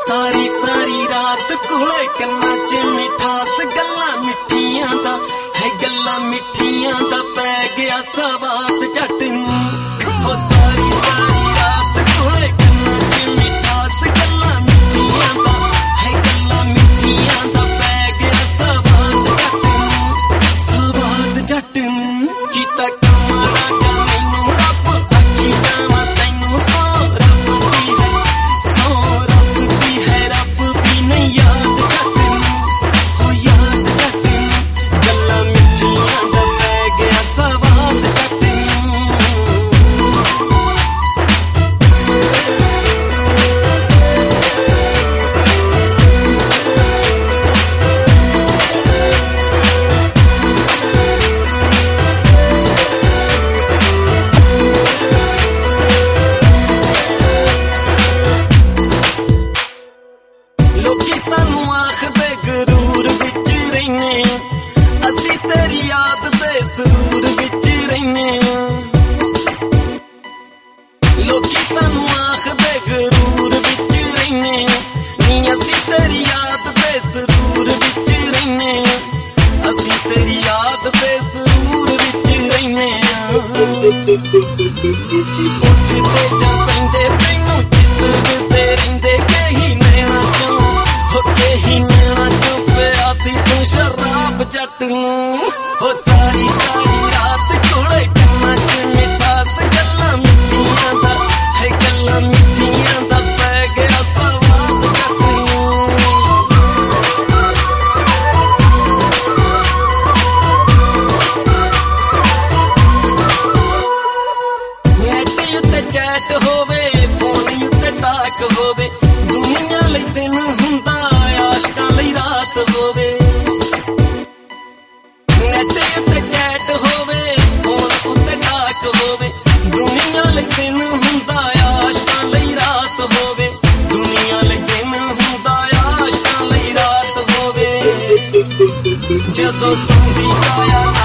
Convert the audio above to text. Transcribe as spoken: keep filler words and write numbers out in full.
सारी सारी रात कोले कन्ना च मिठास गल्लां मिठियां दा है गल्लां मिठियां दा पै गया सवाद जट नूं हो सारी सारी रात कोले कन्ना च मिठास गल्लां मिठियां दा है गल्लां मिठियां दा पै गया सवाद जट नूं सवाद जट नूं कीता कमाना जा मैनूं रब आखी जावां तैनूं सौ रब दी है सौ रब दी है रब भी नहीं याद जट नूं हो याद जट नूं गल्लां मिठियां दा पै गया सवाद जट नूं लोकी सानू आखदे गरूर विच रहिने असी तेरी याद दे सुरूर विच रहिने लोकी सानू आखदे गरूर विच रहिने नी असी तेरी याद दे सुरूर विच रहिने असी तेरी याद दे सुरूर विच रहिने उठदे जा पैंदे तैनूं चितदे रहिंदे कही नैना चों हो कही नैना चों पियाती तूं शराब जट नूं हो सारी सारी रात कोले कन्ना च मिठास गल्लां मिठियां दा है गल्लां मिठियां दा पै गया सवाद जट नूं नैट उत्ते चैट होवे फोन उत्ते टाक होवे दुनिया लई दिन हुंदा आशकां लई रात होवे नैट उत्ते चैट होवे फोन उत्ते टाक होवे दुनिया लई दिन हुंदा आशकां लई रात होवे दुनिया लई दिन हुंदा आशकां लई रात होवे जदों सौंदी काया